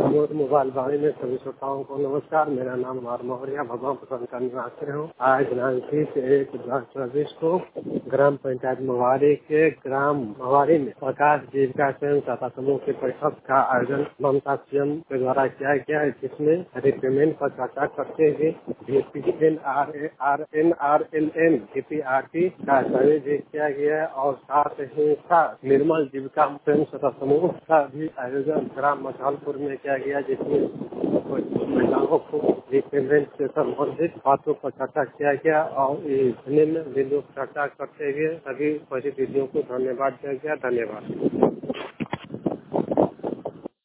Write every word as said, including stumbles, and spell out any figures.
Amod mobile वाणी में सभी श्रोताओं को नमस्कार। मेरा नाम कुमार मौर्य भगवान प्रसन्न का निवासी हूँ। आज दिनांक तीस एक दो हजार चौबीस को ग्राम पंचायत मवारी के ग्राम मवारी में प्रकाश जीविका स्वयं सहायता समूह के बैठक का आयोजन ममता सीएम के द्वारा किया गया है, जिसमें रिपेमेंट पर चर्चा करते हुए N R N R L N A P R T का सर्वे भी किया गया है और साथ ही साथ निर्मल जीविका स्वयं सहायता समूह का भी आयोजन ग्राम मसालपुर में किया गया, जिसमें महिलाओं को रिपेमेंट से संबंधित बातों पर चर्चा किया गया और निम्न बिंदु पर चर्चा करते हुए सभी प्रतिनिधियों को धन्यवाद दिया गया। धन्यवाद।